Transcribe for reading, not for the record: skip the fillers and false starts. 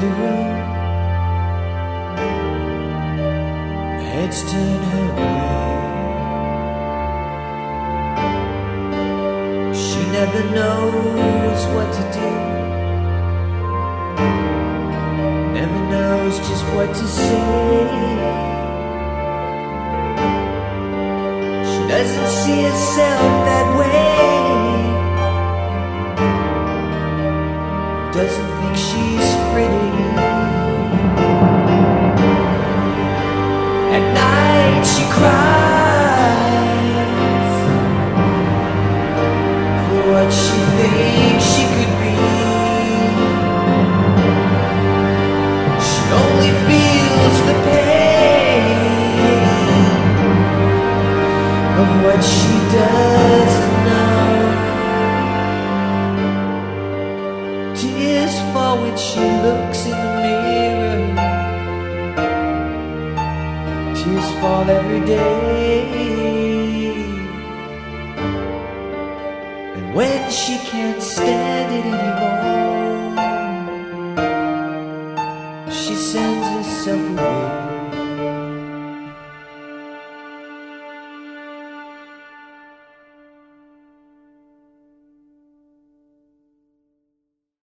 the room, heads turn her way. She never knows what to do, never knows just what to say. She doesn't see herself that way, doesn't think she's pretty. At night she cries for what she thinks she could be. She only feels the pain of what she doesn't know. Tears fall when she looks in the mirror. Tears fall every day. And when she can't stand it anymore,